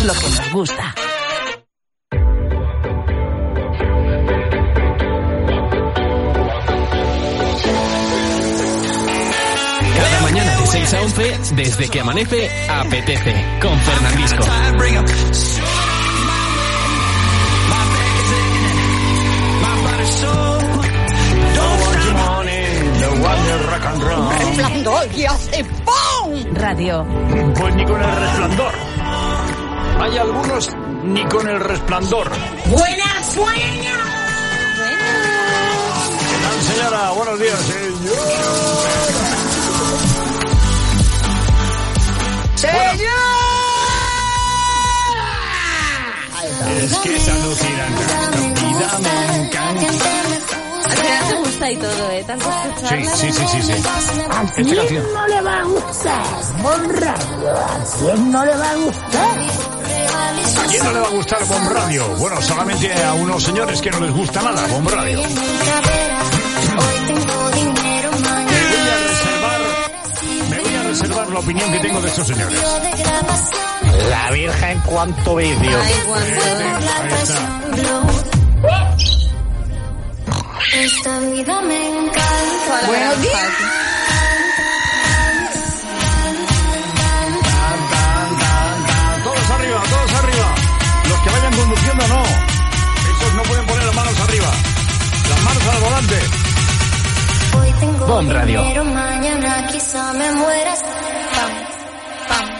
hacemos lo que nos gusta. Cada mañana de 6 a 11, desde que amanece, apetece, con Fernandisco. Resplandor y hace ¡pum! Radio. Pues ni con el resplandor. Hay algunos ni con el resplandor. ¡Buenas sueños! ¿Qué tal, señora? Buenos días, ¡Señor! Es que es alucinante. Esta vida me encanta. Al final te gusta y todo, ¿eh? Tanto escucharla. Sí. ¿A quién no le va a gustar? Bon Radio, ¿a quién no le va a gustar? ¿A quién no le va a gustar Bon Radio? Bueno, solamente a unos señores que no les gusta nada Bon Radio. Me voy a reservar la opinión que tengo de estos señores. La Virgen, cuánto vídeo. Ay, cuánto. Ahí está. Esta vida me encanta. ¡Buenos días! Todos arriba. Los que vayan conduciendo no. Esos no pueden poner las manos arriba. Las manos al volante. Hoy tengo Bon Radio. dinero, mañana quizá me mueras. Pam, pam.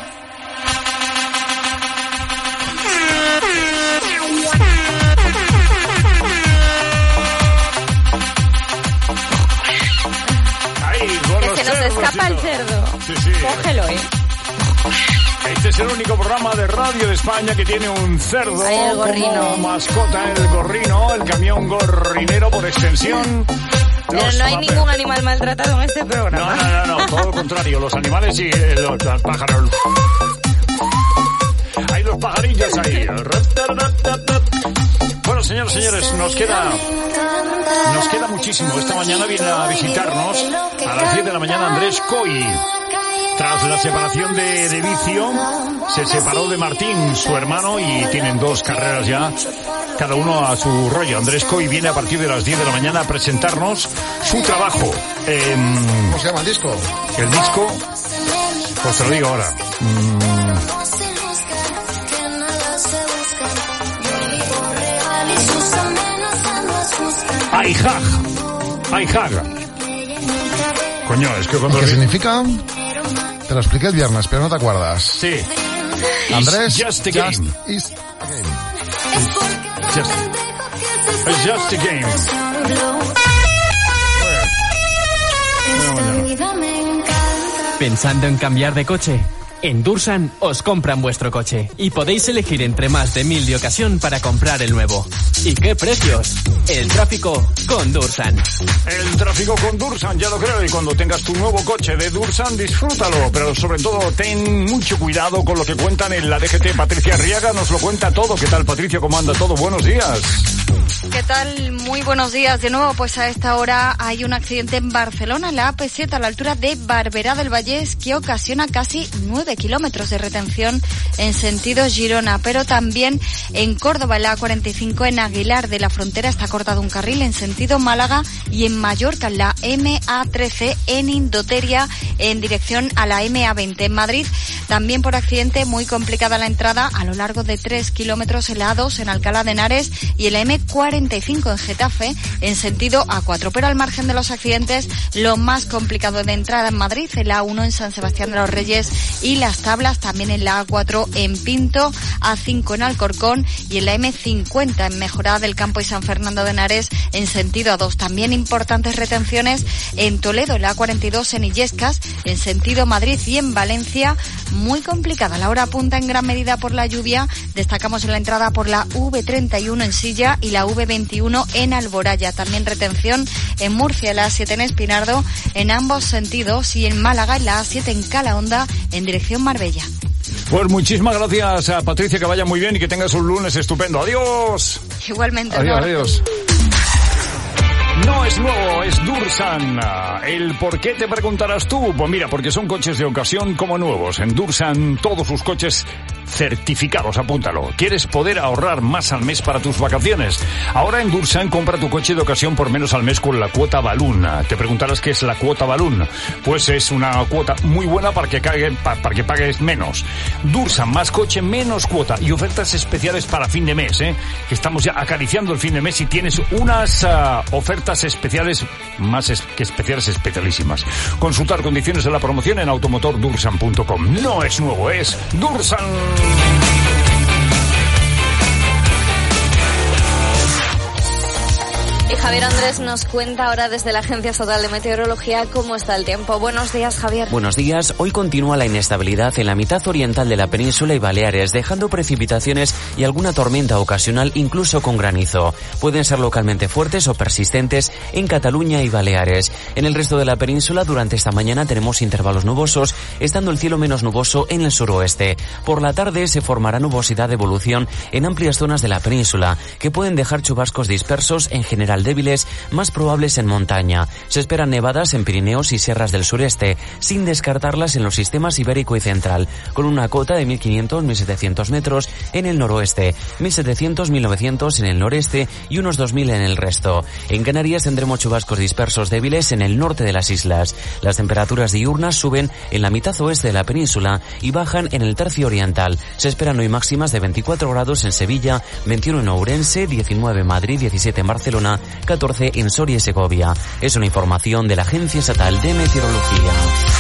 Ahí, con Que los se nos cerdos escapa y el todo. cerdo. Sí. Cógelo, ¿eh? Este es el único programa de radio de España que tiene un cerdo Ahí el gorrino. como mascota, el gorrino, el camión gorrinero por extensión. Pero Los no hay pape- ningún animal maltratado en este programa. No, todo lo contrario, los animales y los pájaros. Hay los pajarillos ahí. Bueno, señores, nos queda muchísimo. Esta mañana viene a visitarnos a las 10 de la mañana Andrés Coy. Tras la separación de Vicio, se separó de Martín, su hermano, y tienen 2 carreras ya, cada uno a su rollo. Andrés Coy viene a partir de las 10 de la mañana a presentarnos su trabajo. ¿Cómo se llama el disco? El disco, pues te lo digo ahora. Aihag. Coño, es que cuando... ¿Qué significa? Te lo expliqué el viernes, pero no te acuerdas. Sí. Andrés, It's just a game. is a game. It's just a game. Esta vida me encanta. ¿Pensando en cambiar de coche? En Dursan os compran vuestro coche y podéis elegir entre más de 1000 de ocasión para comprar el nuevo. ¿Y qué precios? El tráfico con Dursan. El tráfico con Dursan, ya lo creo, y cuando tengas tu nuevo coche de Dursan, disfrútalo, pero sobre todo ten mucho cuidado con lo que cuentan en la DGT. Patricia Arriaga nos lo cuenta todo. ¿Qué tal, Patricia? ¿Cómo anda todo? Buenos días. ¿Qué tal? Muy buenos días de nuevo. Pues a esta hora hay un accidente en Barcelona, en la AP7, a la altura de Barberá del Vallès, que ocasiona casi 9 kilómetros de retención en sentido Girona. Pero también en Córdoba, en la A45, en Aguilar de la Frontera, está cortado un carril en sentido Málaga, y en Mallorca, en la MA13, en Indoteria, en dirección a la MA20. En Madrid, también por accidente, muy complicada la entrada a lo largo de 3 kilómetros en la A2, en Alcalá de Henares, y en la M45 en Getafe, en sentido A4. Pero al margen de los accidentes, lo más complicado de entrada en Madrid, en la A1 en San Sebastián de los Reyes y Las Tablas, también en la A4 en Pinto, A5 en Alcorcón y en la M50 en Mejorada del Campo y San Fernando de Henares en sentido A2. También importantes retenciones en Toledo, en la A42 en Illescas, en sentido Madrid, y en Valencia, muy complicada la hora punta en gran medida por la lluvia. Destacamos en la entrada por la V31 en Silla y la V21 en Alboraya. También retención en Murcia, la A7 en Espinardo, en ambos sentidos, y en Málaga, en la A7 en Calahonda, en dirección Marbella. Pues muchísimas gracias a Patricia, que vaya muy bien y que tengas un lunes estupendo. Adiós. Igualmente. Adiós, Nor. adiós. No es nuevo, es Dursan. ¿El por qué te preguntarás tú? Pues mira, porque son coches de ocasión como nuevos. En Dursan, todos sus coches certificados, apúntalo. ¿Quieres poder ahorrar más al mes para tus vacaciones? Ahora en Dursan compra tu coche de ocasión por menos al mes con la cuota Balloon. Te preguntarás qué es la cuota Balloon. Pues es una cuota muy buena para que pagues menos. Dursan, más coche, menos cuota y ofertas especiales para fin de mes, que estamos ya acariciando el fin de mes y tienes unas ofertas especiales, más que especiales, especialísimas. Consultar condiciones de la promoción en automotordursan.com. No es nuevo, es Dursan. Y Javier Andrés nos cuenta ahora desde la Agencia Estatal de Meteorología cómo está el tiempo. Buenos días, Javier. Buenos días. Hoy continúa la inestabilidad en la mitad oriental de la península y Baleares, dejando precipitaciones y alguna tormenta ocasional, incluso con granizo. Pueden ser localmente fuertes o persistentes en Cataluña y Baleares. En el resto de la península, durante esta mañana tenemos intervalos nubosos, estando el cielo menos nuboso en el suroeste. Por la tarde se formará nubosidad de evolución en amplias zonas de la península, que pueden dejar chubascos dispersos, en general débiles, más probables en montaña. Se esperan nevadas en Pirineos y sierras del sureste, sin descartarlas en los sistemas ibérico y central, con una cota de 1.500-1.700 metros en el noroeste, 1.700-1.900 en el noreste y unos 2.000 en el resto. En Canarias tendremos chubascos dispersos débiles en el norte de las islas. Las temperaturas diurnas suben en la mitad oeste de la península y bajan en el tercio oriental. Se esperan hoy máximas de 24 grados en Sevilla, 21 en Ourense, 19 en Madrid, 17 en Barcelona, 14 en Soria y Segovia. Es una información de la Agencia Estatal de Meteorología.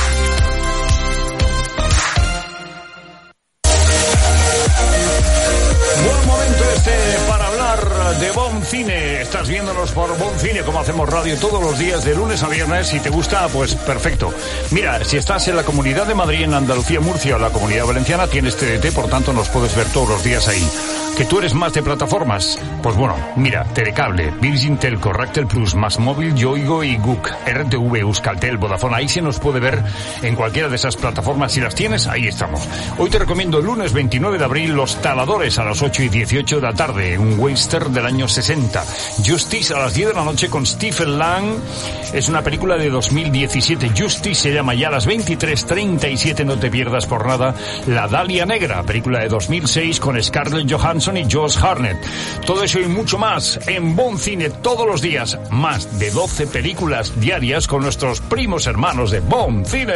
Buen momento para hablar de Bon Cine. Estás viéndonos por Bon Cine, como hacemos radio todos los días de lunes a viernes. Si te gusta, pues perfecto. Mira, si estás en la Comunidad de Madrid, en Andalucía, Murcia o la Comunidad Valenciana, tienes TDT, por tanto nos puedes ver todos los días ahí. ¿Que tú eres más de plataformas? Pues bueno, mira, Telecable, Virgin Telco, Ractel Plus, Más Móvil, Yoigo y Guk, RTV, Euskaltel, Vodafone. Ahí se nos puede ver en cualquiera de esas plataformas. Si las tienes, ahí estamos. Hoy te recomiendo el lunes 29 de abril, Los Taladores a las 8:18 de la tarde, un western del año 60. Justice a las 10 de la noche con Stephen Lang. Es una película de 2017. Justice se llama ya a las 23:37. No te pierdas por nada La Dalia Negra, película de 2006 con Scarlett Johansson y Josh Hartnett. Todo eso y mucho más en Bon Cine todos los días. Más de 12 películas diarias con nuestros primos hermanos de Bon Cine.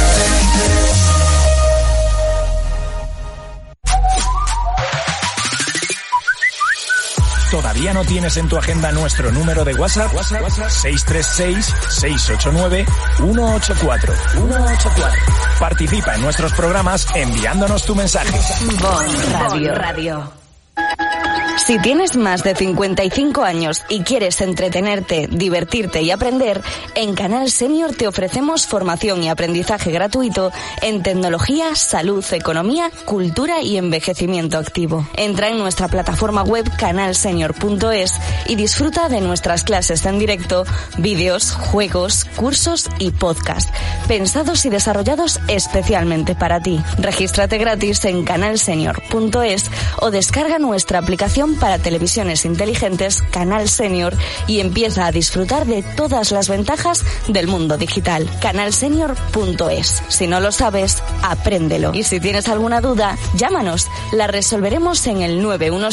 ¿Todavía no tienes en tu agenda nuestro número de WhatsApp? 636-689-184. Participa en nuestros programas enviándonos tu mensaje. Bon Radio. Si tienes más de 55 años y quieres entretenerte, divertirte y aprender, en Canal Senior te ofrecemos formación y aprendizaje gratuito en tecnología, salud, economía, cultura y envejecimiento activo. Entra en nuestra plataforma web canalsenior.es y disfruta de nuestras clases en directo, vídeos, juegos, cursos y podcast, pensados y desarrollados especialmente para ti. Regístrate gratis en canalsenior.es o descarga nuestra aplicación para televisiones inteligentes Canal Senior y empieza a disfrutar de todas las ventajas del mundo digital. Canalsenior.es. Si no lo sabes, apréndelo. Y si tienes alguna duda, llámanos. La resolveremos en el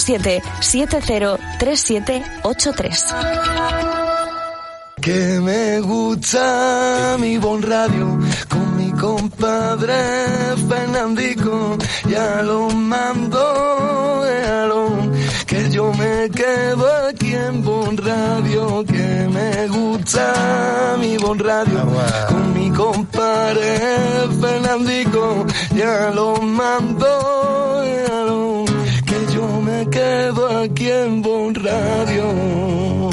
917-703783. Que me gusta mi Bon Radio con mi compadre Fernandico, ya lo mando, que yo me quedo aquí en Bon Radio. Que me gusta mi Bon Radio con mi compadre Fernandico, ya lo mando, que yo me quedo aquí en Bon Radio.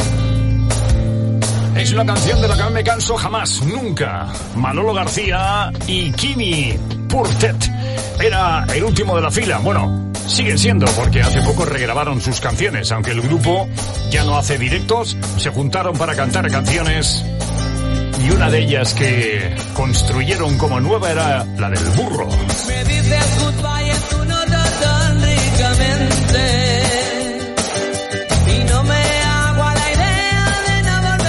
Es una canción de la que no me canso jamás, nunca. Manolo García y Kimi Purtet. Era el último de la fila. Bueno, siguen siendo, porque hace poco regrabaron sus canciones. Aunque el grupo ya no hace directos, se juntaron para cantar canciones. Y una de ellas que construyeron como nueva era la del burro. Me dices goodbye en tu nota tan ricamente. Y no me hago a la idea de no volver.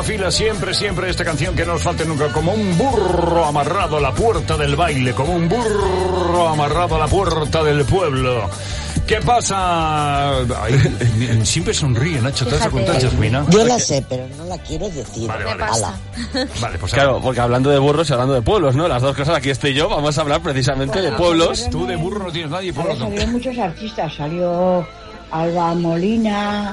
fila siempre esta canción que no nos falte nunca, como un burro amarrado a la puerta del baile, como un burro amarrado a la puerta del pueblo. ¿Qué pasa? Ay, siempre sonríe, Nacho. ¿Te vas a contar, Yasmina? Yo la sé, pero no la quiero decir. Vale. Vale, pues claro, porque hablando de burros y hablando de pueblos, ¿no? Las dos cosas, aquí estoy yo, vamos a hablar precisamente de pueblos. Tú de burro no tienes nadie, pueblos no. Salieron muchos artistas, salió Alba Molina,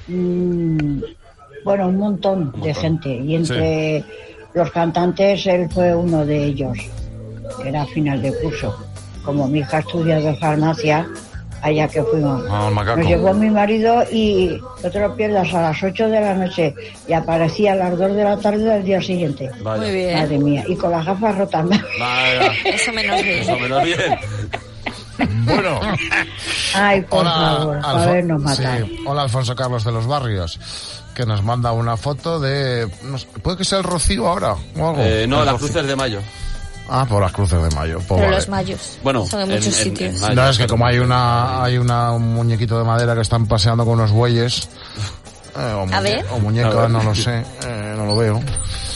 bueno, un montón de gente. Y entre los cantantes, él fue uno de ellos, que era a final de curso. Como mi hija estudia de farmacia, allá que fuimos. Nos llevó mi marido y no te lo pierdas, a las 8 de la noche y aparecía a las 2 de la tarde del día siguiente. Vaya. Muy bien. Madre mía, y con las gafas rotas. Eso menos bien. Bueno. Ay, por favor, a vernos matar. Sí. Hola, Alfonso Carlos de los Barrios, que nos manda una foto de... ¿Puede que sea el Rocío ahora o algo? No, las Cruces de Mayo. Ah, por las Cruces de Mayo. Pero vale. Los mayos. Bueno, son en muchos sitios. No, es que como hay un muñequito de madera que están paseando con unos bueyes. O muñeca, no lo sé. No lo veo.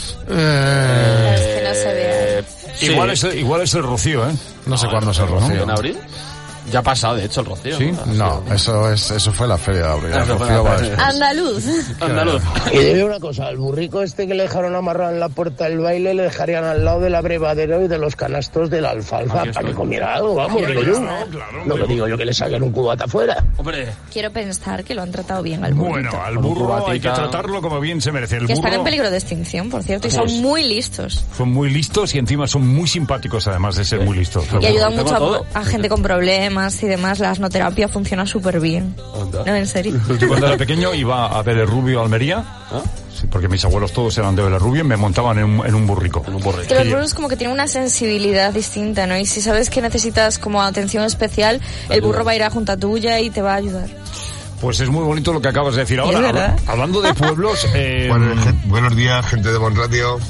Es que no se ve. Sí. Igual es el Rocío, ¿eh? No sé cuándo es el Rocío. ¿En abril? Ya ha pasado, de hecho, el Rocío. ¿Sí? No, eso fue la feria de abril. Andaluz. Y te digo una cosa, al burrico este que le dejaron amarrado en la puerta del baile le dejarían al lado del abrevadero y de los canastos de la alfalfa para que comiera algo, vamos, digo yo. No que digo yo que le saquen un cubata afuera. Hombre. Quiero pensar que lo han tratado bien al burro. Bueno, al burro hay que tratarlo como bien se merece. Que están en peligro de extinción, por cierto, y son muy listos. Son muy listos y encima son muy simpáticos, además de ser muy listos. Y ayudan mucho a gente con problemas y demás. La asnoterapia funciona súper bien. No, en serio. Yo cuando era pequeño iba a Vélez Rubio, Almería. Sí, porque mis abuelos todos eran de Vélez Rubio y me montaban en un burrico. Que los burros como que tienen una sensibilidad distinta, ¿no? Y si sabes que necesitas como atención especial, el burro va a ir a junta tuya y te va a ayudar. Pues es muy bonito lo que acabas de decir ahora. Hablando de pueblos... Buenos días, gente de Bon Radio.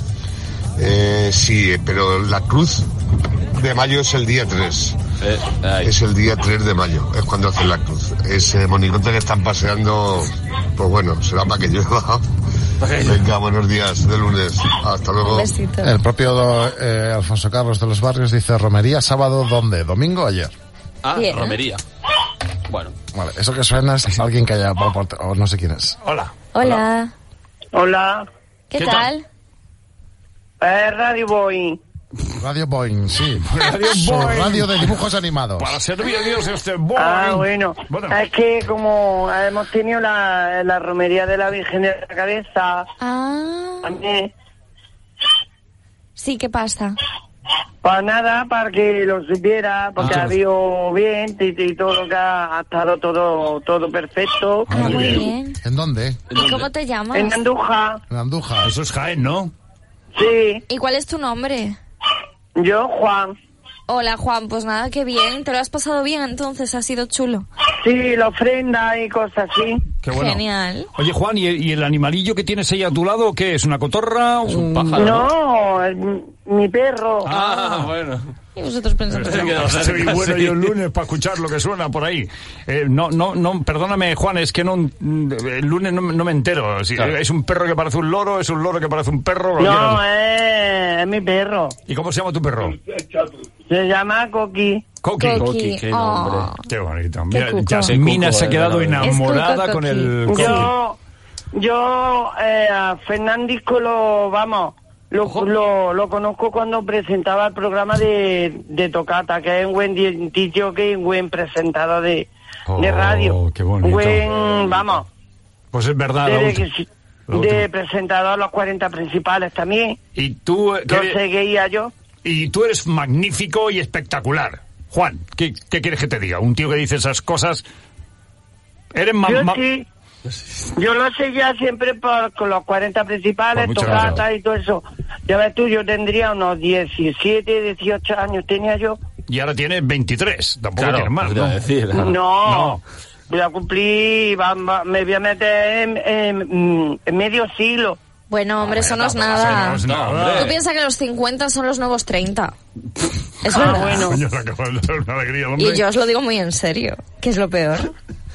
Sí, pero la Cruz de Mayo es el día 3. Es el día 3 de mayo, es cuando hacen la cruz. Ese monigote que están paseando, pues bueno, será para que llueva. Venga, buenos días de lunes. Hasta luego. El propio Alfonso Carlos de los Barrios dice: romería, sábado, ¿dónde? ¿Domingo o ayer? Bien. Romería. Bueno. Vale, eso que suena es alguien que haya... o no sé quién es. Hola. ¿Qué tal? Radio Boy. Radio Boeing, sí. Radio de dibujos animados. Para servir a Dios este Boeing. Bueno. Es que como hemos tenido la romería de la Virgen de la Cabeza. También. Sí, ¿qué pasa? Pues nada, para que lo supiera, porque ha habido viento y todo lo que ha estado todo perfecto. Muy bien. ¿En dónde? ¿Y cómo te llamas? En Andújar. En Andújar. Eso es Jaén, ¿no? Sí. ¿Y cuál es tu nombre? Yo, Juan. Hola, Juan. Pues nada, qué bien. ¿Te lo has pasado bien entonces? ¿Ha sido chulo? Sí, la ofrenda y cosas así. Qué bueno. Genial. Oye, Juan, ¿y el animalillo que tienes ahí a tu lado qué es? ¿Una cotorra? ¿Un pájaro? No, es mi perro. Bueno. Y vosotros pensando Estoy bueno yo el lunes para escuchar lo que suena por ahí. No, perdóname, Juan, es que el lunes no me entero. Si es un perro que parece un loro, es un loro que parece un perro. No, es mi perro. ¿Y cómo se llama tu perro? Se llama Coqui. Coqui, qué nombre. Qué bonito. Mira, Yasmina se ha quedado enamorada con el Coqui. Yo a Fernandisco lo conozco cuando presentaba el programa de Tocata, que es un buen tío, que es un buen presentador de radio. Qué bonito. Vamos. Pues es verdad. De presentador a los 40 principales también. Y tú... Lo seguía yo. Y tú eres magnífico y espectacular. Juan, ¿qué quieres que te diga? Un tío que dice esas cosas... Eres sí. Yo lo seguía siempre con los 40 principales, Tocata y todo eso. Ya ves tú, yo tendría unos 17, 18 años tenía yo. Y ahora tienes 23, tampoco tienes más, ¿no? Decir, no. Voy a cumplir, me voy a meter en medio siglo. Bueno, hombre, eso no es nada. Tú piensas que los 50 son los nuevos 30. Es verdad. Bueno. Una alegría, hombre. Y yo os lo digo muy en serio, que es lo peor.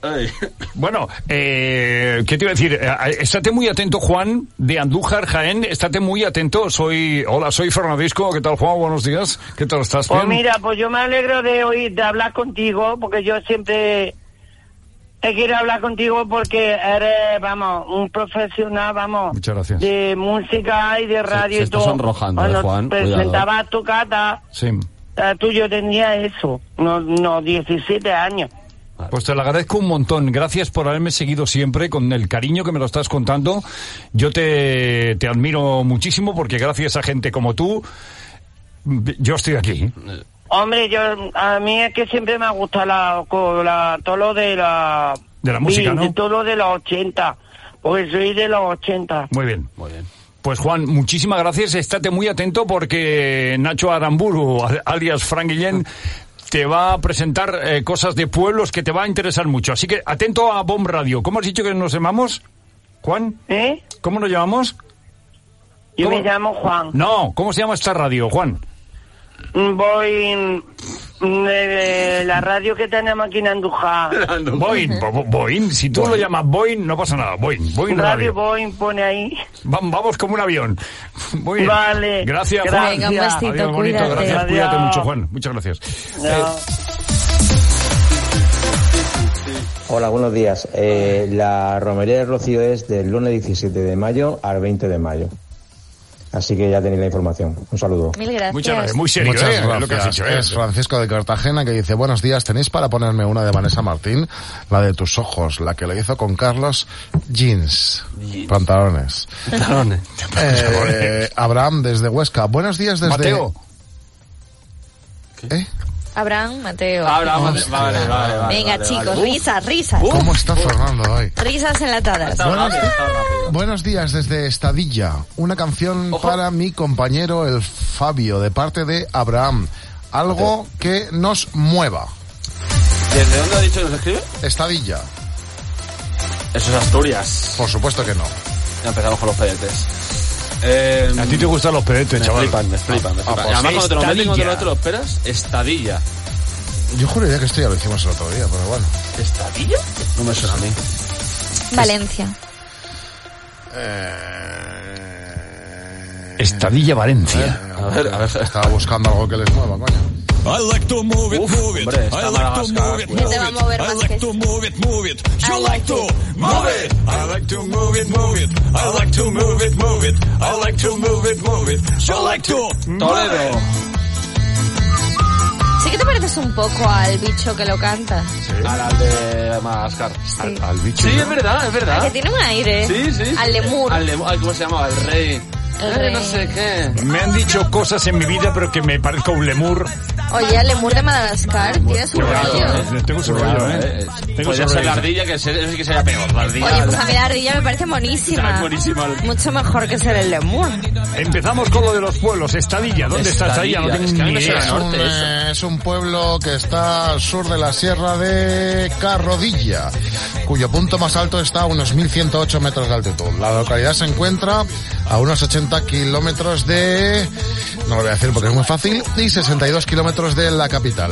Bueno, ¿qué te iba a decir? Estate muy atento, Juan, de Andújar, Jaén. Estate muy atento. Soy Fernandisco. ¿Qué tal, Juan? Buenos días. ¿Qué tal estás? Pues ¿Bien? mira, pues yo me alegro de hablar contigo, porque yo siempre quiero hablar contigo porque eres, vamos, un profesional, vamos, muchas gracias, de música y de radio y todo. Se está sonrojando, Juan. Presentabas tu cata. Sí. Tú yo tenía eso, no 17 años. Pues te lo agradezco un montón. Gracias por haberme seguido siempre, con el cariño que me lo estás contando. Yo te admiro muchísimo, porque gracias a gente como tú, yo estoy aquí. Hombre, a mí es que siempre me ha gustado todo lo de la música, ¿no? Todo lo de los 80, porque soy de los 80. Muy bien. Pues Juan, muchísimas gracias. Estate muy atento, porque Nacho Aramburu, alias Frank Guillén, te va a presentar cosas de pueblos que te va a interesar mucho. Así que atento a Bomb Radio. ¿Cómo has dicho que nos llamamos, Juan? ¿Cómo nos llamamos? Yo me llamo Juan. No, ¿cómo se llama esta radio, Juan? Voy la radio que tenemos aquí en Andújar. Boeing, si tú lo llamas Boeing, no pasa nada. Boeing Radio. Boeing pone ahí. Vamos como un avión. Muy bien. Vale. Gracias, Juan. Venga, un besito, adiós, bonito. cuídate. Gracias, Adiós. cuídate mucho, Juan. Muchas gracias. Hola, buenos días. La romería de Rocío es del lunes 17 de mayo al 20 de mayo. Así que ya tenéis la información. Un saludo. Mil gracias. Muchas gracias. Muy serio, Muchas gracias. lo que has dicho. Es Francisco de Cartagena, que dice: buenos días, ¿tenéis para ponerme una de Vanessa Martín? La de tus ojos, la que le hizo con Carlos. Jeans. Pantalones. Abraham desde Huesca. Buenos días desde... Mateo. Abraham, Mateo. Vale. Venga, chicos, risas. ¿Cómo está Fernando hoy? Risas enlatadas. Buenos días desde Estadilla. Una canción para mi compañero el Fabio, de parte de Abraham. Algo que nos mueva. ¿Desde dónde ha dicho que nos escribe? Estadilla. Eso es Asturias. Por supuesto que no. Ya empezamos con los pedetes. A ti te gustan los pedetes, chaval. Me flipan. Pues Y además cuando te lo meten, cuando te lo esperas, Estadilla. Yo juraría que esto ya lo hicimos el otro día, pero bueno. ¿Estadilla? No me suena a mí. Valencia. Estadilla, Valencia. A ver. Estaba buscando algo que les mueva, coño. I like to move it, move it. Hombre, I like to move it, move te va a it. mover I más like que to move it, move it. You like to move it. I like to move it, move it. I like to move it, move it. I like to move it, move it. You like to Toledo. Sí que te pareces un poco al bicho que lo canta. Al de Madagascar. Al bicho. Sí, es verdad. Ah, que tiene un aire. Sí. Al lemur. ¿Cómo se llama? El rey. No sé qué. Me han dicho cosas en mi vida, pero que me parezco a un lemur. Oye, el lemur de Madagascar tiene su rollo. Tengo su rollo, Podría ser la ardilla, que eso sí que sería peor. La ardilla. Oye, pues a mí la ardilla me parece monísima. Es buenísima. Mucho mejor que ser el lemur. Empezamos con lo de los pueblos. Estadilla, ¿dónde está Estadilla? No tengo ni idea. Es un pueblo que está al sur de la sierra de Carrodilla, cuyo punto más alto está a unos 1.108 metros de altitud. La localidad se encuentra a unos 80 kilómetros de... no lo voy a decir porque es muy fácil, y 62 kilómetros de la capital.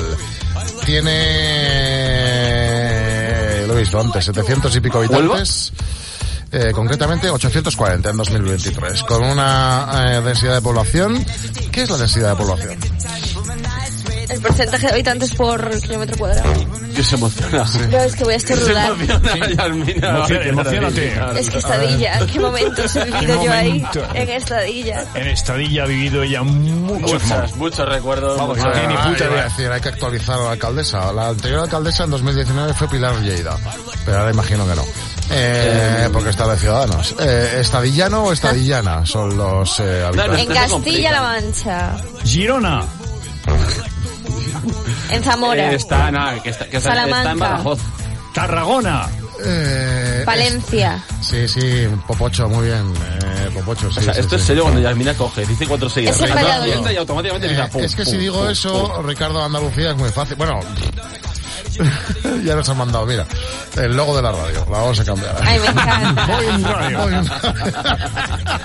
Tiene... lo he visto antes, 700 y pico habitantes. Concretamente 840 en 2023, con una densidad de población. ¿Qué es la densidad de población? El porcentaje de habitantes por kilómetro cuadrado. Que se emociona. No, es que voy a estornudar. Emocionate. Es que Estadilla, ¿en qué momentos he vivido yo ahí? En Estadilla. En Estadilla ha vivido ya muchos recuerdos. Vamos, no tiene ni puta idea. Decir, hay que actualizar a la alcaldesa. La anterior alcaldesa en 2019 fue Pilar Lleida, pero ahora imagino que no. Porque está de Ciudadanos. ¿Estadillano o estadillana son los habitantes? En Castilla-La Mancha. Girona. En Zamora. Está en Badajoz. Tarragona. Valencia. Sí, Popocho, muy bien. Popocho, sí. O sea, esto es serio cuando Yasmina coge, dice 4 seguidas. Es en Valladolid. Y automáticamente empieza pum, es que si digo eso, Ricardo Andalucía es muy fácil. Bueno, ya nos han mandado, mira, el logo de la radio. La vamos a cambiar. Ay, me encanta.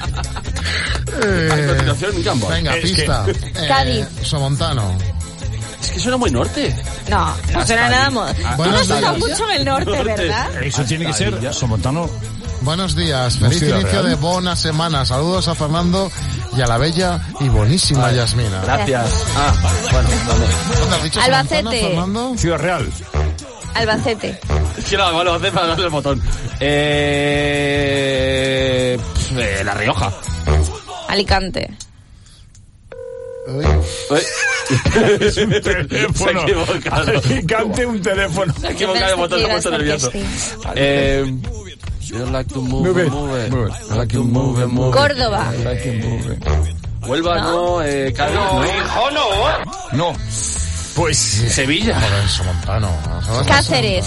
Venga, pista. Cádiz. Somontano. Es que suena muy norte. No suena nada más. Tú no has estado mucho en el norte, ¿verdad? Eso tiene que ser somontano. Buenos días, feliz inicio de buena semana. Saludos a Fernando y a la bella y bonísima Yasmina. Gracias. Bueno, ¿dónde has dicho Albacete, Somontano, Fernando? Ciudad Real. Albacete. Es que no, lo hace para darle el botón. La Rioja. Alicante. Es un teléfono. Se ha equivocado. Alicante, un teléfono. Se ha equivocado el botón, se ha puesto nervioso. I like to move it. I like to move it. Córdoba. I like to move it. Huelva, no. Cádiz, no. Hijo, no. Pues Sevilla. Joder, Somontano. Cáceres.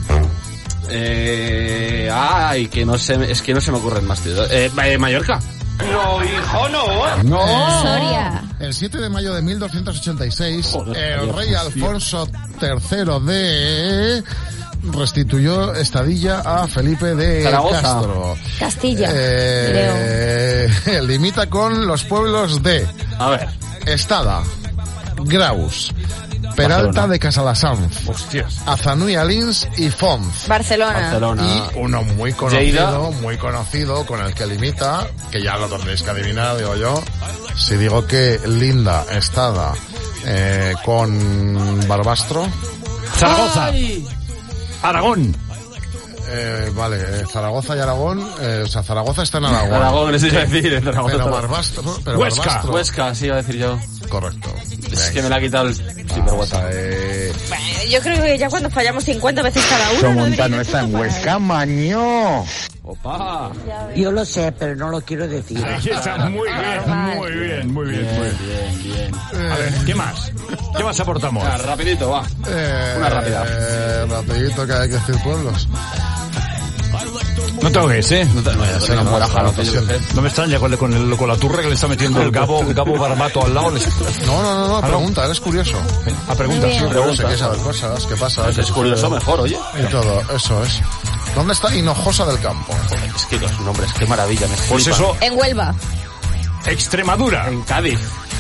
Ay, que no se me ocurren más, tío. Mallorca. No, hijo, no. Soria. El 7 de mayo de 1286, Joder, el rey Alfonso III de restituyó Estadilla a Felipe de Zaragoza. Castro. Castilla. León. Limita con los pueblos de A ver. Estada, Graus, Peralta Barcelona. de Casalasanz, Hostias. Azanui Alins y Fonz. Barcelona. Y uno muy Lleida. conocido, con el que limita, que ya lo tendréis que adivinar, digo yo. Si digo que linda Estada con Barbastro. Zaragoza. Ay. Aragón. Vale, Zaragoza y Aragón. O sea, Zaragoza está en Aragón. Aragón, eso iba a decir. Pero Barbastro. Huesca, sí iba a decir yo. Correcto. Es que me la ha quitado el sinvergüenza. Yo creo que ya cuando fallamos 50 veces cada uno. Somontano está en Huesca, maño. Opa. Yo lo sé, pero no lo quiero decir. Ahí está, muy bien. Bien. A ver, ¿qué más? ¿Qué más aportamos? Rapidito, va. Una rápida. Rapidito, que hay que decir pueblos. No te ahogues, ¿eh? No me extraña con la turra que le está metiendo el Gabo Barbato al lado. No, pregunta, eres curioso. Pregunta, sí, Pregunta, que saber cosas, ¿qué pasa? Es curioso mejor, oye. Y todo, eso es. ¿Dónde está Hinojosa del Campo? Es que los nombres, qué maravilla. Me pues flipan. eso, En Huelva. Extremadura. En Cádiz.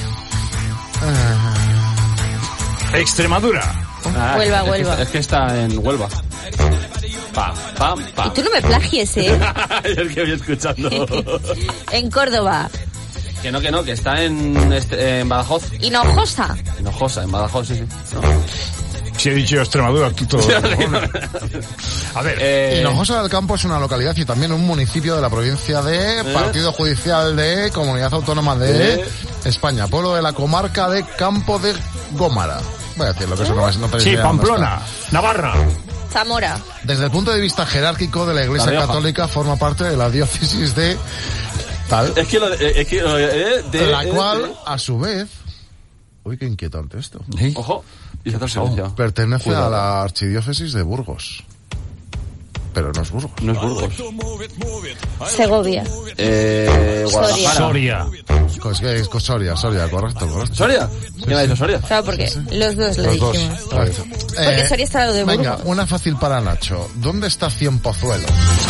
Extremadura. Huelva. Es que está en Huelva. Pam. Y tú no me plagies, ¿eh? Es que voy escuchando. En Córdoba. Que no, que está en Badajoz. Hinojosa. Hinojosa, en Badajoz, sí. ¿No? Si he dicho Extremadura, aquí todo. A ver. Hinojosa del Campo es una localidad y también un municipio de la provincia de Partido Judicial de Comunidad Autónoma de España. Pueblo de la comarca de Campo de Gómara. Voy a decir lo que eso no tenéis Sí, idea dónde Pamplona. Navarra. Zamora. Desde el punto de vista jerárquico de la Iglesia Católica forma parte de la diócesis de tal. Es que la cual, a su vez... Uy, qué inquietante esto. ¿Sí? Ojo. Pertenece a la archidiócesis de Burgos. Pero no es Burgos. No es Burgos. Segovia. Soria. Soria, correcto. ¿Soria? ¿Quién ha dicho Soria? Claro, porque los dos lo dijimos. Porque Soria está al lado de Burgos. Venga, una fácil para Nacho. ¿Dónde está Cienpozuelos?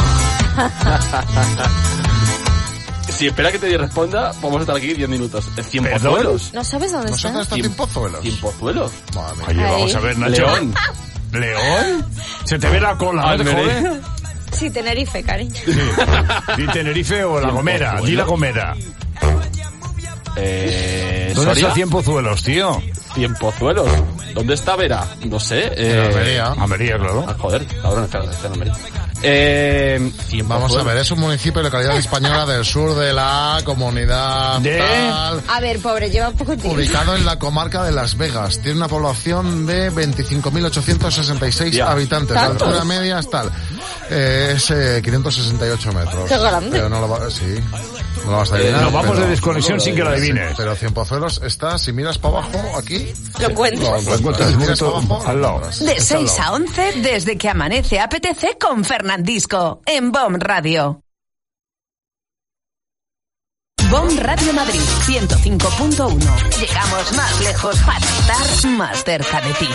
Si espera que te responda, vamos a estar aquí 10 minutos. ¿Cienpozuelos? ¿No sabes dónde está? ¿Dónde está Cienpozuelos? ¿Cienpozuelos? Oye, vamos a ver, Nacho. ¿León? ¿Se te ve la cola, ¿no, joven? Sí, Tenerife, cariño. Sí. Di Tenerife o La Gomera. Di La Gomera. ¿Dónde está Cienpozuelos, tío? ¿Cienpozuelos? ¿Dónde está Vera? No sé. Almería, claro. Joder, cabrón, está en Almería. Vamos a ver, es un municipio de localidad española del sur de la comunidad tal, A ver, pobre, lleva un poco tiempo. ubicado en la comarca de Las Vegas. Tiene una población de 25.866 habitantes. La altura media es tal. Es 568 metros. ¡Qué grande! Pero no lo va, sí. No lo vas a adivinar. Nos vamos de desconexión sin que lo adivines. Sí, pero Cienpozuelos está, si miras para abajo, aquí... Lo encuentras. Lo encuentras. Si miras para abajo, al lado. De 6 a 11, desde que amanece APTC con Fernandisco, en BOM Radio. BOM Radio Madrid, 105.1. Llegamos más lejos para estar más cerca de ti.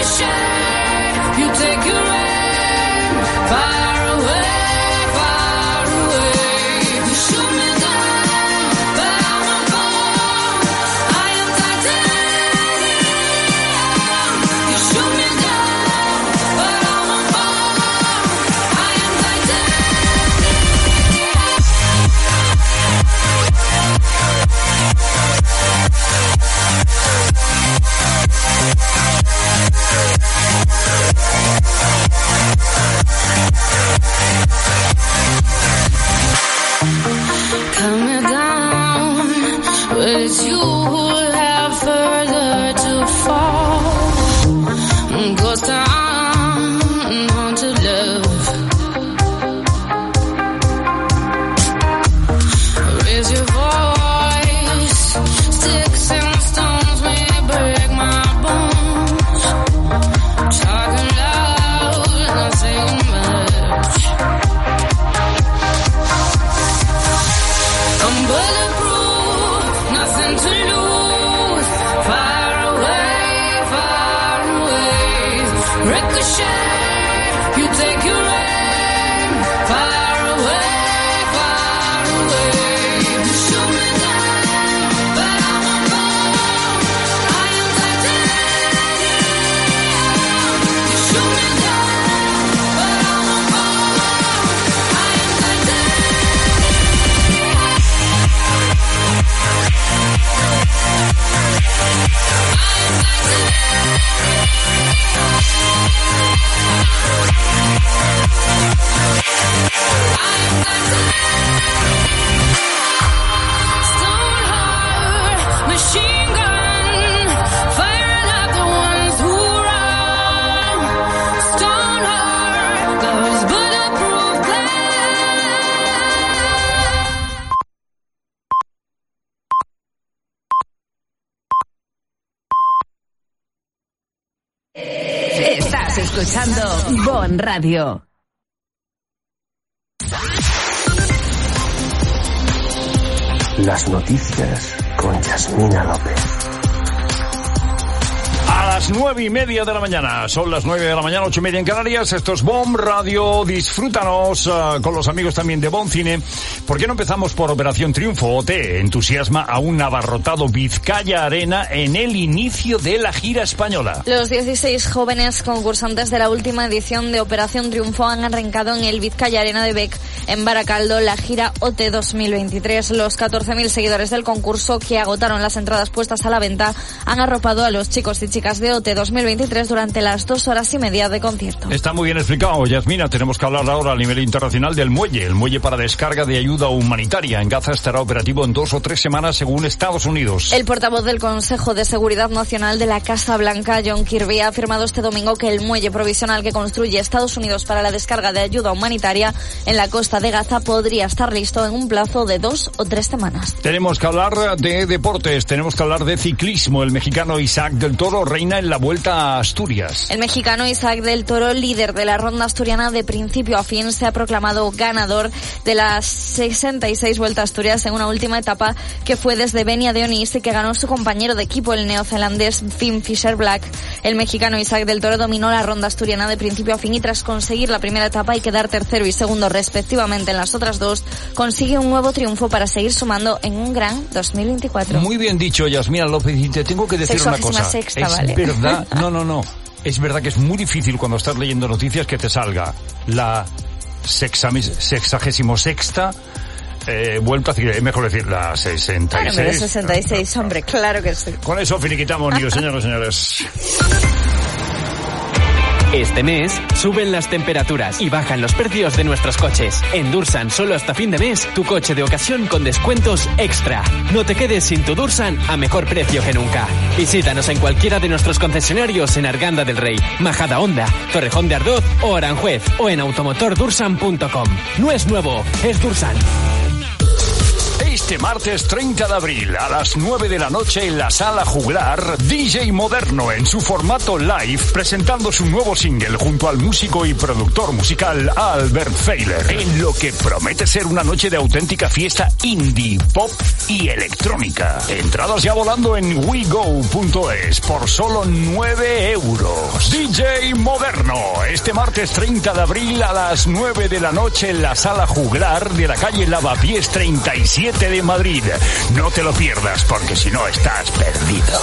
Estás escuchando Bon Radio. Las noticias con Yasmina López. A las 9:30 de la mañana, son las 9 de la mañana, 8:30 en Canarias. Esto es Bon Radio. Disfrútanos con los amigos también de Bon Cine. ¿Por qué no empezamos por Operación Triunfo? OT entusiasma a un abarrotado Vizcaya Arena en el inicio de la gira española. Los 16 jóvenes concursantes de la última edición de Operación Triunfo han arrancado en el Vizcaya Arena de Bec, en Baracaldo, la gira OT 2023. Los 14.000 seguidores del concurso, que agotaron las entradas puestas a la venta, han arropado a los chicos y chicas de OT 2023 durante las 2 horas y media de concierto. Está muy bien explicado, Yasmina. Tenemos que hablar ahora a nivel internacional del muelle. El muelle para descarga de ayuda humanitaria en Gaza estará operativo en 2 o 3 semanas, según Estados Unidos. El portavoz del Consejo de Seguridad Nacional de la Casa Blanca, John Kirby, ha afirmado este domingo que el muelle provisional que construye Estados Unidos para la descarga de ayuda humanitaria en la costa de Gaza podría estar listo en un plazo de 2 o 3 semanas. Tenemos que hablar de deportes, tenemos que hablar de ciclismo. El mexicano Isaac del Toro reina en la Vuelta a Asturias. El mexicano Isaac del Toro, líder de la ronda asturiana de principio a fin, se ha proclamado ganador de las 66 Vuelta a Asturias en una última etapa que fue desde Benia de Onís y que ganó su compañero de equipo, el neozelandés Finn Fisher-Black. El mexicano Isaac del Toro dominó la ronda asturiana de principio a fin y, tras conseguir la primera etapa y quedar tercero y segundo respectivamente en las otras dos, consigue un nuevo triunfo para seguir sumando en un gran 2024. Muy bien dicho, Yasmina López, y te tengo que decir una cosa. Sexta, es vale. verdad, no. Es verdad que es muy difícil cuando estás leyendo noticias que te salga la 66ª vuelta, es mejor decir la 66. Claro, pero 66, hombre, claro que sí. Con eso finiquitamos, niños, señoras y señores. Este mes suben las temperaturas y bajan los precios de nuestros coches. En Dursan, solo hasta fin de mes, tu coche de ocasión con descuentos extra. No te quedes sin tu Dursan a mejor precio que nunca. Visítanos en cualquiera de nuestros concesionarios en Arganda del Rey, Majada Honda, Torrejón de Ardoz o Aranjuez, o en automotordursan.com. No es nuevo, es Dursan. Este martes 30 de abril a las 9 de la noche en la Sala Juglar, DJ Moderno en su formato live presentando su nuevo single junto al músico y productor musical Albert Feiler, en lo que promete ser una noche de auténtica fiesta indie, pop y electrónica. Entradas ya volando en wego.es por solo 9 euros. DJ Moderno, este martes 30 de abril a las 9 de la noche en la Sala Juglar de la calle Lavapiés 37 de Madrid. No te lo pierdas porque si no estás perdido.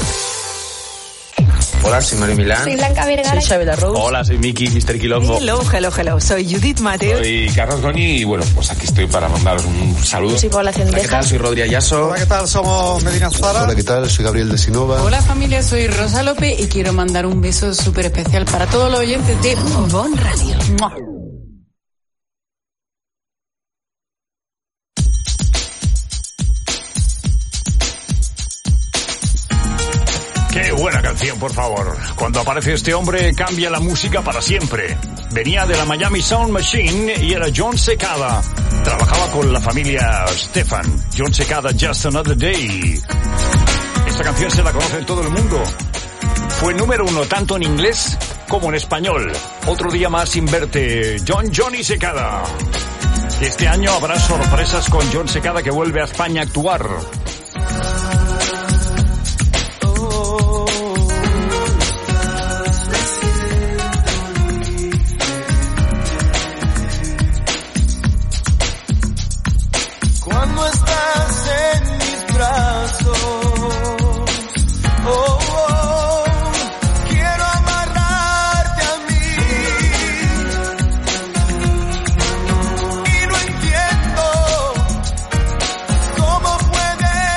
Hola, soy Mario Milán. Soy Blanca Vergara. Soy Xabi Rose. Hola, soy Miki, Mr. Quilombo. Hello. Soy Judith Mateo. Soy Carlos Goni y bueno, pues aquí estoy para mandaros un saludo. Soy Paula Cendejas. Hola, ¿qué tal? Soy Rodri Ayaso. Hola, ¿qué tal? Somos Medina Zara. Hola, ¿qué tal? Soy Gabriel de Sinova. Hola, familia, soy Rosa López y quiero mandar un beso súper especial para todos los oyentes de Bon Radio. ¡Mua! Qué buena canción, por favor. Cuando aparece este hombre, cambia la música para siempre. Venía de la Miami Sound Machine y era John Secada. Trabajaba con la familia Stefan. John Secada, Just Another Day. Esta canción se la conoce en todo el mundo. Fue número 1 tanto en inglés como en español. Otro día más sin verte, Johnny Secada. Este año habrá sorpresas con John Secada, que vuelve a España a actuar. Cuando estás en mis brazos, quiero amarrarte a mí y no entiendo cómo puedes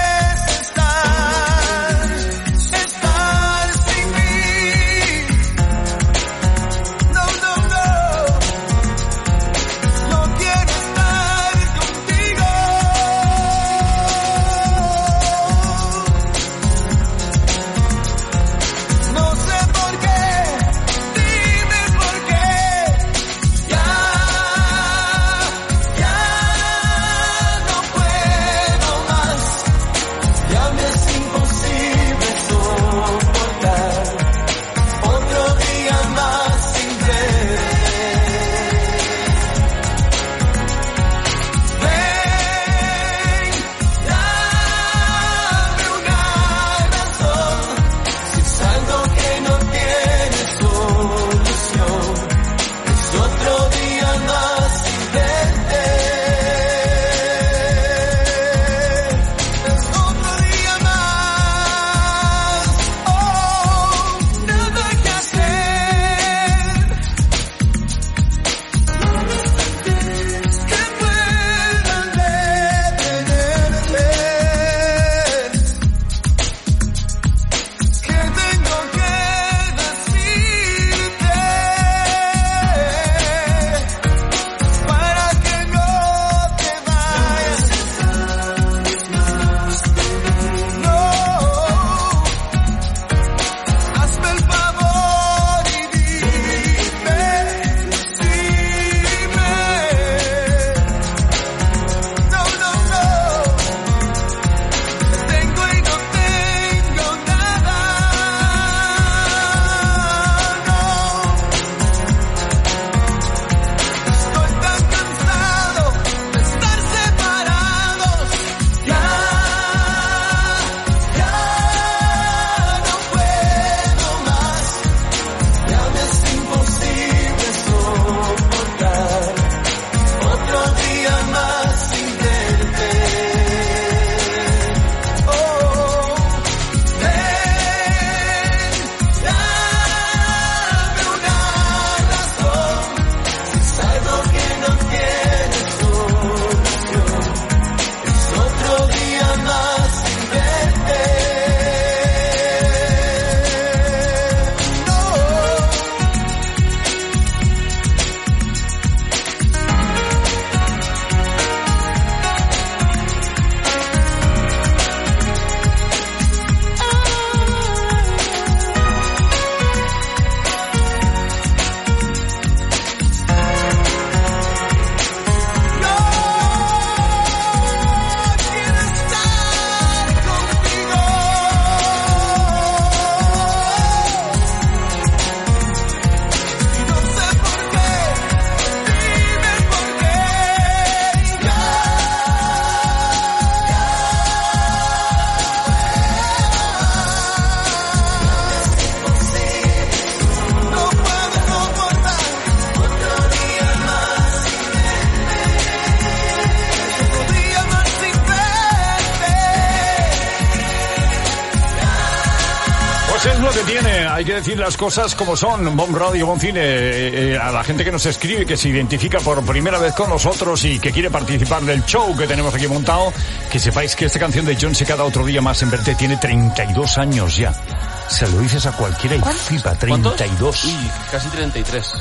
hay que decir las cosas como son. Bon Radio, Bon Cine, a la gente que nos escribe, que se identifica por primera vez con nosotros y que quiere participar del show que tenemos aquí montado, que sepáis que esta canción de John se queda otro día más en verte, tiene 32 años ya. Se lo dices a cualquiera y flipa, 32. Uy, casi 33.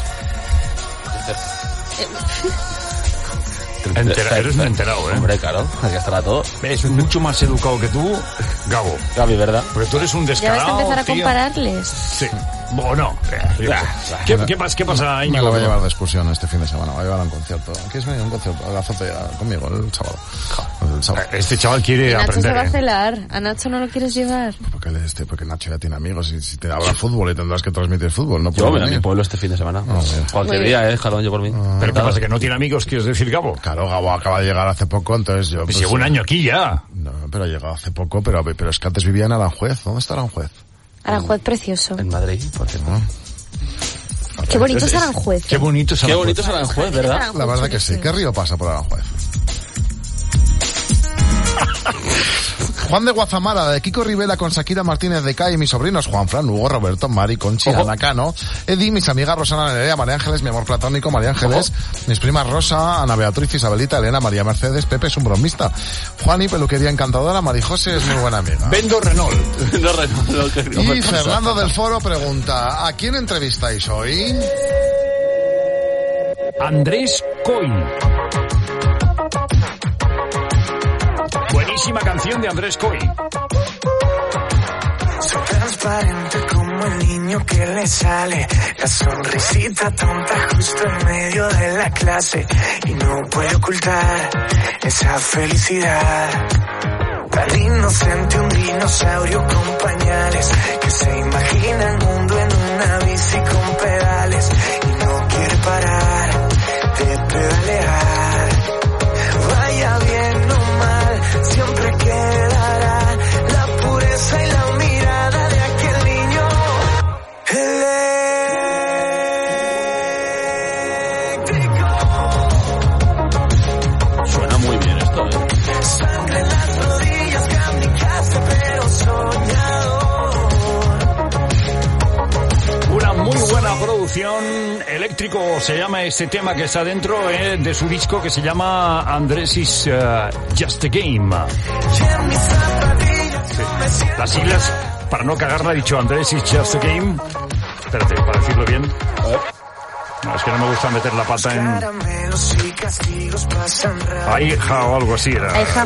Eres un enterado, ¿eh? Hombre, claro, aquí estará todo. Es mucho más educado que tú, Gabo. Gaby, ¿verdad? Porque tú eres un descarado. Ya vas a empezar a compararles. Sí. Bueno, ¿Qué pasa, Íñigo? Me lo voy a llevar de excursión este fin de semana. Voy a llevar a un concierto. ¿Quieres venir a un concierto? A la azotea conmigo el sábado. Este chaval quiere Nacho aprender. se va a celar. ¿A Nacho no lo quieres llevar? Porque Nacho ya tiene amigos y si te habrá fútbol y tendrás que transmitir fútbol. No yo voy a mi pueblo este fin de semana. Cualquier día, jalón yo por mí. ¿Pero qué pasa? ¿Que no tiene amigos, quieres decir, Gabo? Claro, Gabo acaba de llegar hace poco, entonces yo... Pues llevo un año aquí ya. No, pero ha llegado hace poco, pero es que antes vivía en Aranjuez. ¿Dónde está Aranjuez? Aranjuez precioso. En Madrid, por cierto. Qué bonito es Aranjuez. Qué bonito es Aranjuez, ¿verdad? La verdad que sí. ¿Qué río pasa por Aranjuez? Juan de Guazamara, de Kiko Rivera con Shakira Martínez de Calle, mis sobrinos Juan Fran, Hugo, Roberto, Mari, Conchi, Ana Cano, Eddie, mis amigas Rosana, Nerea, María Ángeles, mi amor platónico, María Ángeles, mis primas Rosa, Ana Beatriz, Isabelita, Elena, María Mercedes, Pepe es un bromista, Juani, peluquería encantadora, Mari José es muy buena amiga. Vendo Renault. Y Fernando del Foro pregunta, ¿a quién entrevistáis hoy? Andrés Coy. Buenísima canción de Andrés Coy. Soy transparente como el niño que le sale la sonrisita tonta justo en medio de la clase y no puede ocultar esa felicidad. Tan inocente un dinosaurio con pañales que se imagina el mundo en una bici con pedales y no quiere parar de pedalear. Vaya bien o mal, siempre quedará la pureza y la mirada de aquel niño eléctrico. Suena muy bien esto, ¿eh? Sangre en las rodillas, kamikaze pero soñador. Una muy buena producción. Eléctrico se llama este tema que está dentro de su disco que se llama Andrés is Just a Game. Sí. Las siglas, para no cagarla, he dicho Andrés is Just a Game. Espérate, para decirlo bien. A ver. No, es que no me gusta meter la pata en... Aija o algo así era. Aija.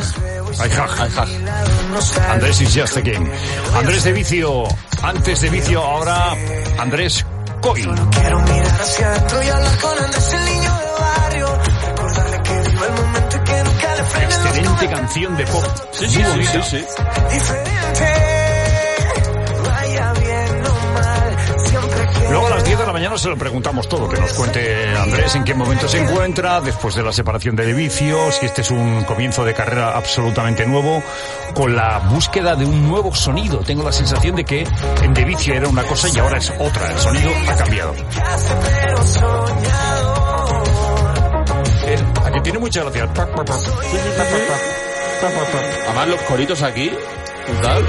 Andrés is Just a Game. Andrés de Vicio. Antes de Vicio, ahora Andrés Coy. Quiero mirar hacia adentro y hablar con Andrés, el niño de barrio. Recordarle que viva el momento y que nunca le frenen los excelente canción de pop. Sí. Diferente. Vaya bien o mal, siempre que... Luego a las 10 de la mañana se lo preguntamos todo, que nos cuente Andrés en qué momento se encuentra, después de la separación de Vicio, si este es un comienzo de carrera absolutamente nuevo, con la búsqueda de un nuevo sonido. Tengo la sensación de que en De Vicio era una cosa y ahora es otra. El sonido ha cambiado. Aquí tiene mucha gracia. Además los coritos aquí, tal.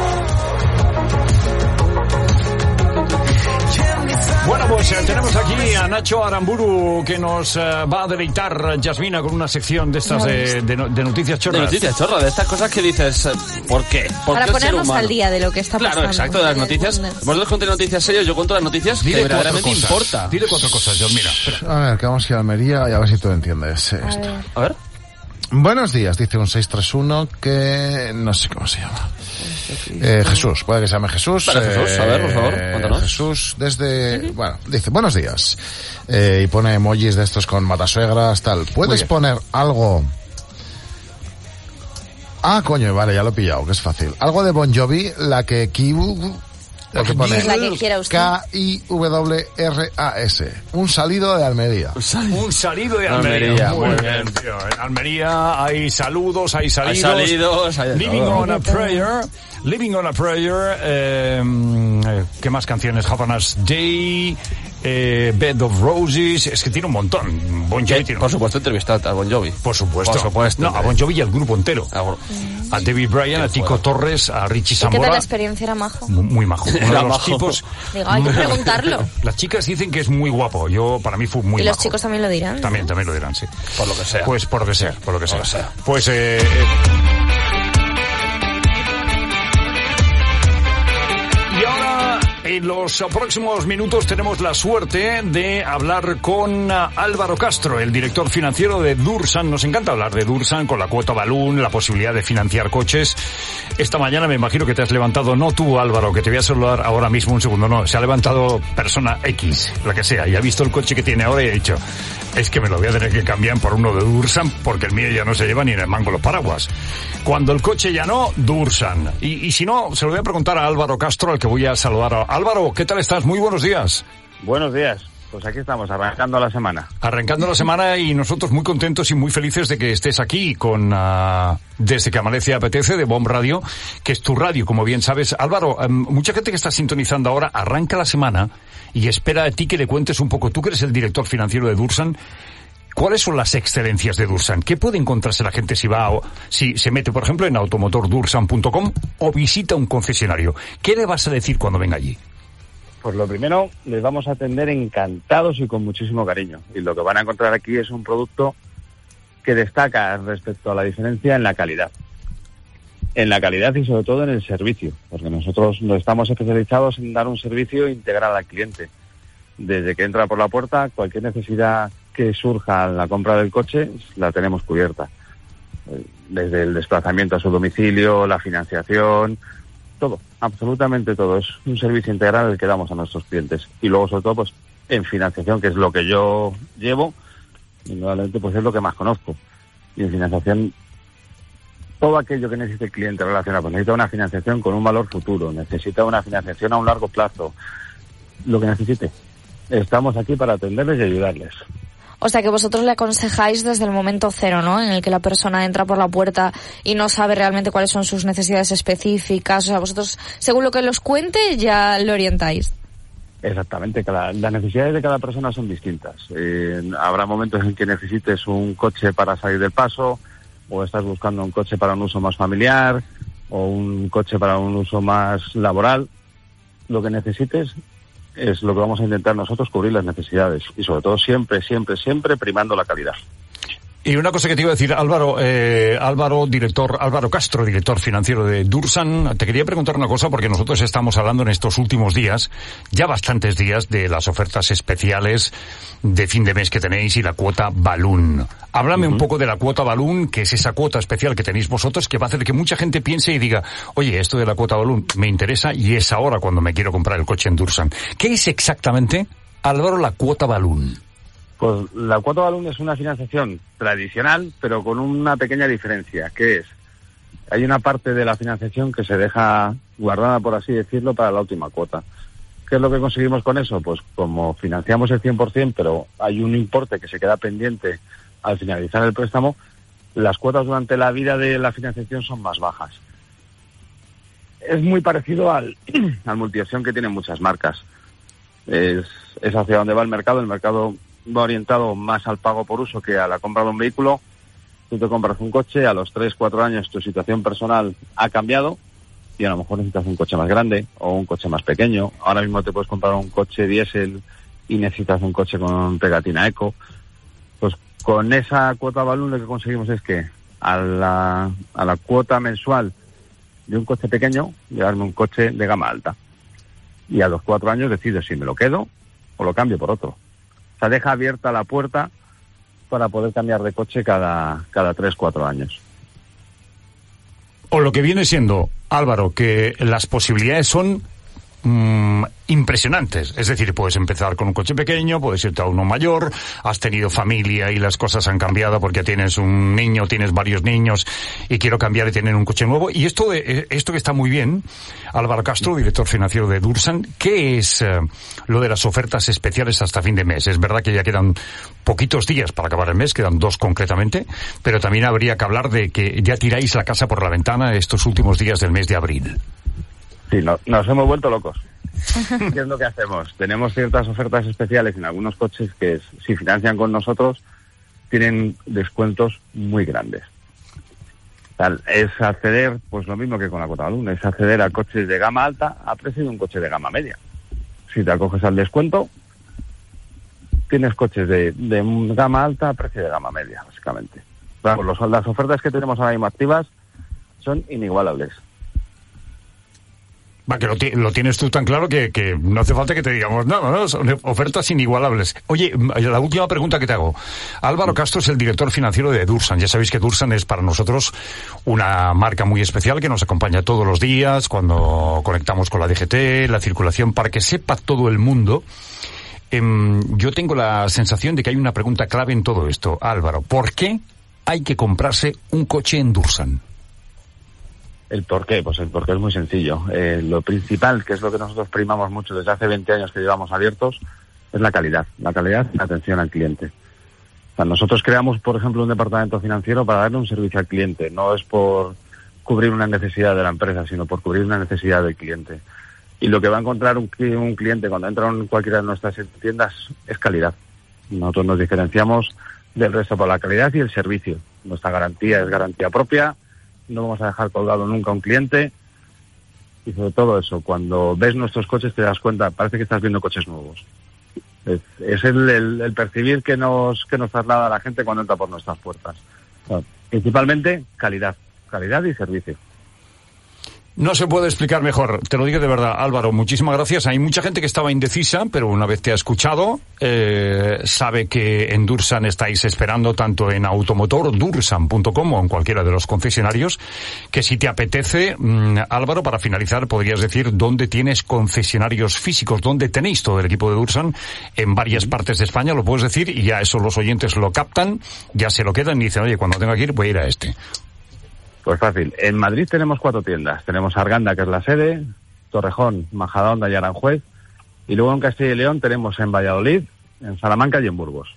Bueno, pues tenemos aquí a Nacho Aramburu que nos va a deleitar, Yasmina, con una sección de estas de noticias chorras. De noticias chorras, de estas cosas que dices, ¿por qué? Para ponernos al día de lo que está pasando. Claro, exacto, de las noticias. Vosotros contáis noticias serias, yo cuento las noticias que verdaderamente importa. Dile 4 cosas, Yasmina. A ver, que vamos a ir a Almería y a ver si tú entiendes esto. A ver. Buenos días, dice un 631 que no sé cómo se llama. Jesús, puede que se llame Jesús. Para Jesús, a ver, por favor, cuéntanos. Jesús desde... Bueno, dice, buenos días. Y pone emojis de estos con matasuegras, tal. ¿Puedes poner algo... Ah, coño, vale, ya lo he pillado, que es fácil. Algo de Bon Jovi, la que lo que pone la que quiera usted. Kiwras. Un salido de Almería. Un salido de Almería. Muy bien, tío. En Almería hay saludos, hay salidos. Hay Living on a Prayer. Living on a Prayer, ¿qué más canciones? Have a Nice Day, Bed of Roses, es que tiene un montón. Bon Jovi tiene. Por supuesto, entrevistaste a Bon Jovi. Por supuesto. No, a Bon Jovi y al grupo entero. A David Bryan, a Tico Torres, a Richie Sambora. ¿Qué tal la experiencia? ¿Era majo? Muy majo. Uno de los tipos. Digo, hay que preguntarlo. Las chicas dicen que es muy guapo. Para mí fue muy majo. ¿Y los chicos también lo dirán? También lo dirán, sí. Por lo que sea. Pues por lo que sea. Pues y ahora, en los próximos minutos, tenemos la suerte de hablar con Álvaro Castro, el director financiero de Dursan. Nos encanta hablar de Dursan con la cuota balloon, la posibilidad de financiar coches. Esta mañana me imagino que te has levantado, no tú, Álvaro, que te voy a saludar ahora mismo un segundo, no, se ha levantado persona X, la que sea, y ha visto el coche que tiene ahora y ha dicho, es que me lo voy a tener que cambiar por uno de Dursan porque el mío ya no se lleva ni en el mango los paraguas. Cuando el coche ya no, Dursan. Y si no, se lo voy a preguntar a Álvaro Castro, al que voy a saludar. Álvaro, ¿qué tal estás? Muy buenos días. Buenos días. Pues aquí estamos, arrancando la semana. Arrancando la semana y nosotros muy contentos y muy felices de que estés aquí con Desde que Amanece Apetece, de BOM Radio, que es tu radio, como bien sabes. Álvaro, mucha gente que está sintonizando ahora arranca la semana y espera a ti que le cuentes un poco, tú que eres el director financiero de Dursan, ¿cuáles son las excelencias de Dursan? ¿Qué puede encontrarse la gente si se mete, por ejemplo, en automotordursan.com o visita un concesionario? ¿Qué le vas a decir cuando venga allí? Pues lo primero, les vamos a atender encantados y con muchísimo cariño. Y lo que van a encontrar aquí es un producto que destaca respecto a la diferencia en la calidad. En la calidad y sobre todo en el servicio, porque nosotros no estamos especializados en dar un servicio integral al cliente. Desde que entra por la puerta, cualquier necesidad que surja en la compra del coche, la tenemos cubierta. Desde el desplazamiento a su domicilio, la financiación, todo, absolutamente todo. Es un servicio integral el que damos a nuestros clientes. Y luego, sobre todo, pues en financiación, que es lo que yo llevo, y normalmente pues es lo que más conozco. Y en financiación, todo aquello que necesite el cliente relacionado, pues necesita una financiación con un valor futuro, necesita una financiación a un largo plazo, lo que necesite. Estamos aquí para atenderles y ayudarles. O sea que vosotros le aconsejáis desde el momento cero, ¿no? En el que la persona entra por la puerta y no sabe realmente cuáles son sus necesidades específicas. O sea, vosotros, según lo que los cuente, ya lo orientáis. Exactamente, las necesidades de cada persona son distintas. Habrá momentos en que necesites un coche para salir del paso, o estás buscando un coche para un uso más familiar, o un coche para un uso más laboral. Lo que necesites es lo que vamos a intentar nosotros, cubrir las necesidades. Y sobre todo siempre primando la calidad. Y una cosa que te iba a decir, Álvaro Castro, director financiero de Dursan, te quería preguntar una cosa porque nosotros estamos hablando en estos últimos días, ya bastantes días, de las ofertas especiales de fin de mes que tenéis y la cuota balloon. Háblame un poco de la cuota balloon, que es esa cuota especial que tenéis vosotros, que va a hacer que mucha gente piense y diga, oye, esto de la cuota balloon me interesa y es ahora cuando me quiero comprar el coche en Dursan. ¿Qué es exactamente, Álvaro, la cuota balloon? Pues la cuota balloon es una financiación tradicional, pero con una pequeña diferencia, que es, hay una parte de la financiación que se deja guardada, por así decirlo, para la última cuota. ¿Qué es lo que conseguimos con eso? Pues como financiamos el 100%, pero hay un importe que se queda pendiente al finalizar el préstamo, las cuotas durante la vida de la financiación son más bajas. Es muy parecido al multiopción que tienen muchas marcas. Es hacia donde va el mercado. El mercado va orientado más al pago por uso que a la compra de un vehículo. Tú te compras un coche, a los 3-4 años tu situación personal ha cambiado y a lo mejor necesitas un coche más grande o un coche más pequeño. Ahora mismo te puedes comprar un coche diésel y necesitas un coche con pegatina eco. Pues con esa cuota balloon lo que conseguimos es que a la cuota mensual de un coche pequeño, llevarme un coche de gama alta. Y a los 4 años decido si me lo quedo o lo cambio por otro. O sea, deja abierta la puerta para poder cambiar de coche cada 3-4 años. O lo que viene siendo, Álvaro, que las posibilidades son impresionantes. Es decir, puedes empezar con un coche pequeño, puedes irte a uno mayor, has tenido familia y las cosas han cambiado porque tienes un niño, tienes varios niños y quiero cambiar y tener un coche nuevo. Y esto que está muy bien, Álvaro Castro, director financiero de Dursan, ¿qué es lo de las ofertas especiales hasta fin de mes? Es verdad que ya quedan poquitos días para acabar el mes, quedan 2 concretamente, pero también habría que hablar de que ya tiráis la casa por la ventana estos últimos días del mes de abril. Sí, nos hemos vuelto locos. ¿Qué es lo que hacemos? Tenemos ciertas ofertas especiales en algunos coches que, si financian con nosotros, tienen descuentos muy grandes. O sea, es acceder, pues lo mismo que con la cuota balloon, es acceder a coches de gama alta a precio de un coche de gama media. Si te acoges al descuento, tienes coches de gama alta a precio de gama media, básicamente. Claro, las ofertas que tenemos ahora mismo activas son inigualables. Va, que lo tienes tú tan claro que no hace falta que te digamos nada, ¿no? Son ofertas inigualables. Oye, la última pregunta que te hago. Álvaro Castro es el director financiero de Dursan. Ya sabéis que Dursan es para nosotros una marca muy especial que nos acompaña todos los días cuando conectamos con la DGT, la circulación, para que sepa todo el mundo. Yo tengo la sensación de que hay una pregunta clave en todo esto. Álvaro, ¿por qué hay que comprarse un coche en Dursan? ¿El por qué? Pues el por qué es muy sencillo. Lo principal, que es lo que nosotros primamos mucho desde hace 20 años que llevamos abiertos, es la calidad y la atención al cliente. O sea, nosotros creamos, por ejemplo, un departamento financiero para darle un servicio al cliente. No es por cubrir una necesidad de la empresa, sino por cubrir una necesidad del cliente. Y lo que va a encontrar un cliente cuando entra en cualquiera de nuestras tiendas es calidad. Nosotros nos diferenciamos del resto por la calidad y el servicio. Nuestra garantía es garantía propia. No vamos a dejar colgado nunca a un cliente. Y sobre todo eso, cuando ves nuestros coches te das cuenta, parece que estás viendo coches nuevos. Es el percibir que nos traslada la gente cuando entra por nuestras puertas. Bueno, principalmente calidad y servicio. No se puede explicar mejor, te lo digo de verdad, Álvaro, muchísimas gracias. Hay mucha gente que estaba indecisa, pero una vez te ha escuchado, sabe que en Dursan estáis esperando tanto en automotordursan.com o en cualquiera de los concesionarios, que si te apetece, Álvaro, para finalizar, podrías decir dónde tienes concesionarios físicos, dónde tenéis todo el equipo de Dursan en varias partes de España, lo puedes decir, y ya eso los oyentes lo captan, ya se lo quedan y dicen, oye, cuando tenga que ir, voy a ir a este. Pues fácil. En Madrid tenemos 4 tiendas. Tenemos Arganda, que es la sede, Torrejón, Majadahonda y Aranjuez. Y luego en Castilla y León tenemos en Valladolid, en Salamanca y en Burgos.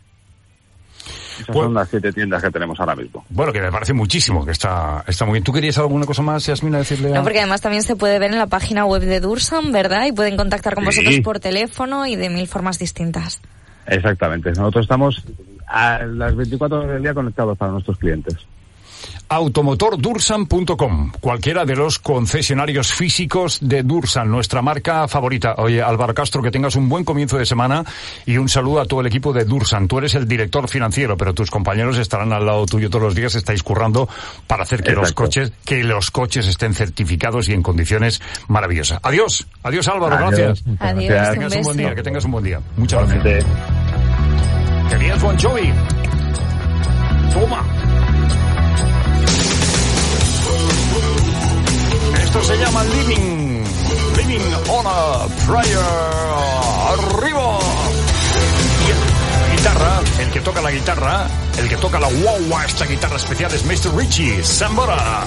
Esas son las 7 tiendas que tenemos ahora mismo. Bueno, que me parece muchísimo, que está muy bien. ¿Tú querías alguna cosa más, Yasmina, decirle? No, porque además también se puede ver en la página web de Dursan, ¿verdad? Y pueden contactar con vosotros por teléfono y de 1000 formas distintas. Exactamente. Nosotros estamos a las 24 horas del día conectados para nuestros clientes. automotordursan.com, cualquiera de los concesionarios físicos de Dursan, nuestra marca favorita. Oye, Álvaro Castro, que tengas un buen comienzo de semana y un saludo a todo el equipo de Dursan. Tú eres el director financiero, pero tus compañeros estarán al lado tuyo todos los días, estáis currando para hacer que los coches estén certificados y en condiciones maravillosas. Adiós, Álvaro, gracias. Adiós, que tengas un buen día, que tengas un buen día. Muchas gracias. Que vienes, Bon Jovi. Toma. Esto se llama Living on a Prayer. ¡Arriba! Y la guitarra, el que toca la guitarra, el que toca la guagua, esta guitarra especial es Mr. Richie Sambora.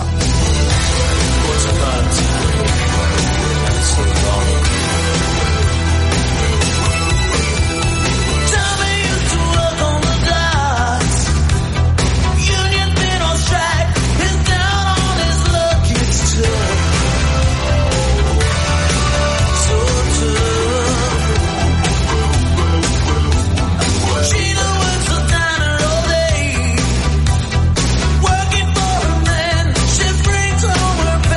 Working for a man, she brings home her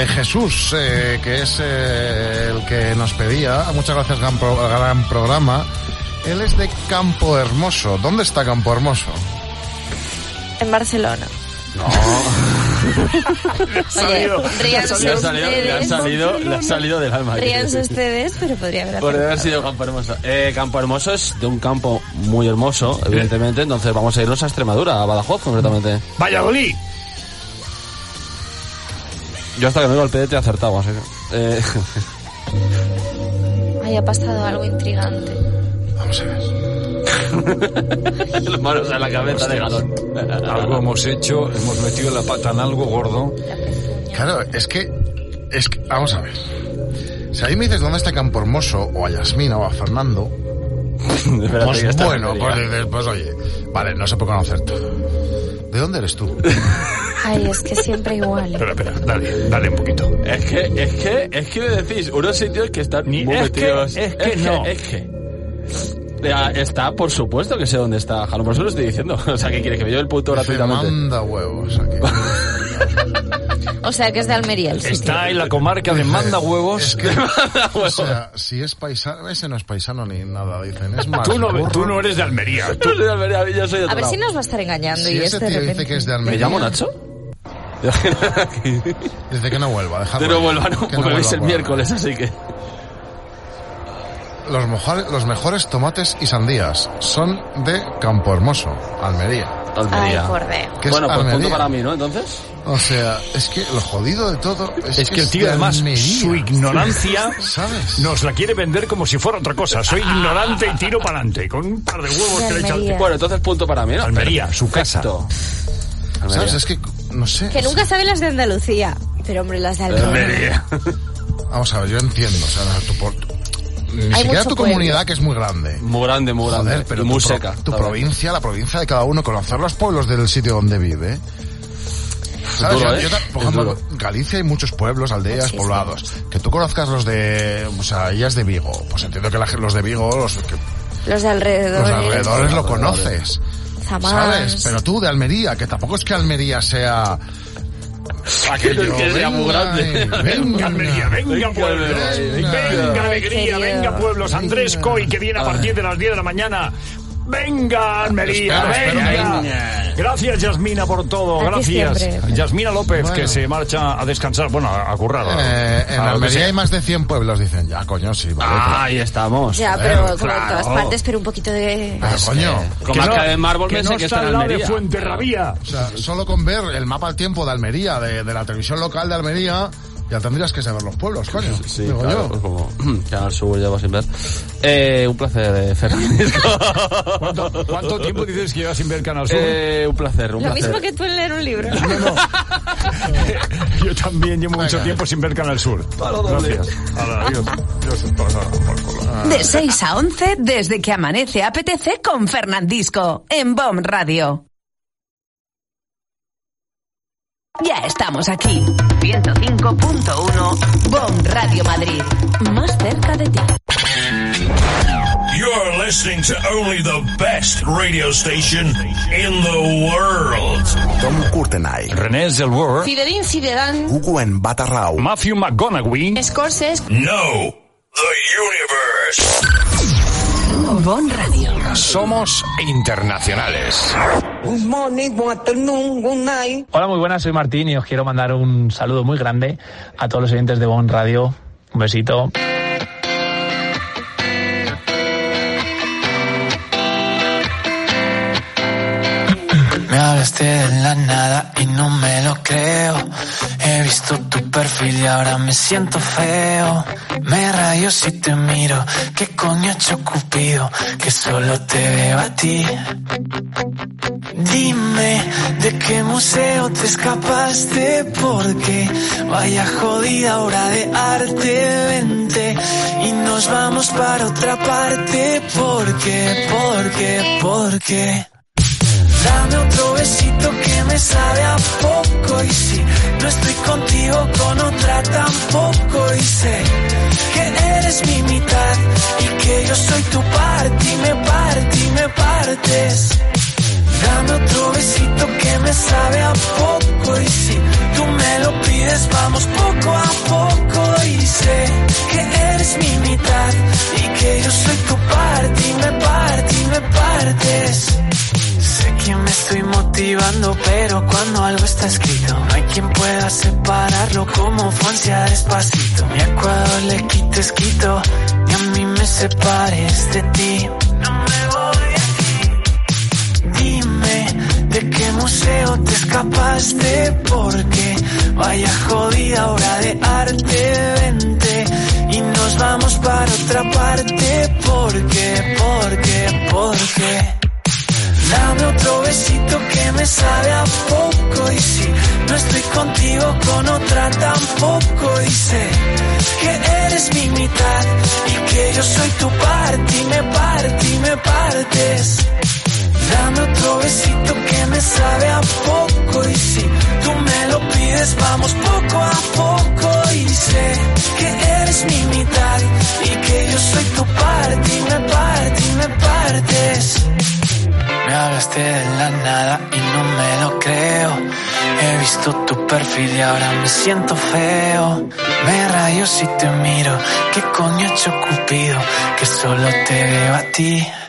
Jesús, que es el que nos pedía. Muchas gracias, gran programa. Él es de Campo Hermoso. ¿Dónde está Campo Hermoso? En Barcelona. No. Oye, ríanse le ha salido del alma. Ríanse ustedes, pero podría haber sido Campo Hermoso. Campo Hermoso es de un campo muy hermoso, evidentemente, entonces vamos a irnos a Extremadura, a Badajoz concretamente. ¡Valladolid! Yo hasta que no iba al PD te he acertado, así que... Ahí ha pasado algo intrigante. Vamos a ver. Las manos en la cabeza de Galón. Algo hemos hecho, hemos metido la pata en algo gordo. Claro, es que vamos a ver. Si ahí me dices dónde está Campo Hermoso, o a Yasmina, o a Fernando, pues bueno, pues oye, vale, no sé por qué conocerte. ¿De dónde eres tú? Ay, es que siempre igual. Espera, dale un poquito. Es que me decís, unos sitios que están muy metidos. Es que está, por supuesto que sé dónde está Jalón, por eso lo estoy diciendo. O sea, que quiere que me lleve el punto gratuitamente. Manda huevos aquí. O sea, que es de Almería el sitio. Está en la comarca de Manda Huevos. Es que, o sea, si es paisano, ese no es paisano ni nada, dicen. Es más tú no eres de Almería. Tú eres de Almería, yo soy de A ver si nos va a estar engañando. Si y ese tío dice que es de Almería. ¿Me llamo Nacho? Dice que no vuelva, déjalo. Que no vuelva, no, porque veis el miércoles, así que... Los mejores tomates y sandías son de Campo Hermoso, Almería. Ay, joder. Bueno, pues punto para mí, ¿no? Entonces... O sea, es que lo jodido de todo es que el tío, además, su ignorancia, ¿sabes? Nos la quiere vender como si fuera otra cosa. Soy ignorante y tiro para adelante, con un par de huevos que le he echado. Bueno, entonces punto para mí, ¿no? Almería, su casa. Almería. ¿Sabes? Es que, no sé. Que nunca sabe las de Andalucía. Pero, hombre, las de Almería. Vamos a ver, yo entiendo. O sea, ni siquiera tu comunidad, que es muy grande. Muy grande. Joder, pero muy seca. Tu provincia, la provincia de cada uno, conocer los pueblos del sitio donde vive. ¿Sabes? Duro, por ejemplo, en Galicia hay muchos pueblos, aldeas, poblados. Que tú conozcas los de... O sea, ellas de Vigo. Pues entiendo que los de Vigo... Los de alrededores. Los alrededores lo conoces. Zamás. ¿Sabes? Pero tú de Almería, que tampoco es que Almería sea... Aquello, que sea muy grande. Venga Almería, venga pueblos, venga alegría, venga pueblos. Andrés Coy, que viene a partir de las 10 de la mañana. Venga Almería, venga. Gracias Yasmina por todo, gracias. Yasmina López, que se marcha a descansar, bueno, a currar. En Almería hay más de 100 pueblos, dicen. Ya, coño, sí. Vale, ahí estamos. Ya, pero como en todas partes, pero un poquito de... coño. Como acá de Mármol, que no está al lado de Fuenterrabía. O sea, solo con ver el mapa al tiempo de Almería, de la televisión local de Almería... Ya tendrías que saber los pueblos, coño. Sí, digo claro, yo. Pues como Canal Sur llevo sin ver. Un placer, Fernandisco. ¿Cuánto tiempo dices que llevas sin ver Canal Sur? Un placer. Lo mismo que tú en leer un libro. No. Yo también llevo mucho tiempo sin ver Canal Sur. Gracias. Adiós. De 6 a 11, desde que amanece apetece con Fernandisco, en BOM Radio. Ya estamos aquí. 105.1 BOM Radio Madrid. Más cerca de ti. You're listening to only the best radio station in the world. Tom Courtenay, René Zellweger, Zidane, Hugo Batarrau, Matthew McConaughey, Scorsese. No, the universe. BOM Radio. Somos internacionales. Hola, muy buenas, soy Martín y os quiero mandar un saludo muy grande a todos los oyentes de BOM Radio. Un besito. Me hablaste de la nada y no me lo creo. He visto tu perfil y ahora me siento feo. Me rayo si te miro. ¿Qué coño ha hecho Cupido? Que solo te veo a ti. Dime de qué museo te escapaste, porque vaya jodida hora de arte. Vente y nos vamos para otra parte. Porque dame otro besito que me sabe a poco. Y si no estoy contigo, con otra tampoco. Y sé que eres mi mitad y que yo soy tu parte. Y me partes. Dame otro besito que me sabe a poco. Y si tú me lo pides, vamos poco a poco. Y sé que eres mi mitad y que yo soy tu parte y me partes. Sé que me estoy motivando, pero cuando algo está escrito no hay quien pueda separarlo como Francia despacito. Mi Ecuador le quites quito y a mí me separes de ti. No me voy de aquí. Dime de qué museo te escapaste, porque vaya jodida obra de arte. Vente y nos vamos para otra parte, porque dame otro besito que me sabe a poco. Y si no estoy contigo, con otra tampoco. Y sé que eres mi mitad y que yo soy tu parte y me partes. Dame otro besito que me sabe a poco. Y si tú me lo pides, vamos poco a poco. Y sé que eres mi mitad y que yo soy tu parte y me partes. Me hablaste de la nada y no me lo creo. He visto tu perfil y ahora me siento feo. Me rayo si te miro. ¿Qué coño ha hecho Cupido? Que solo te veo a ti.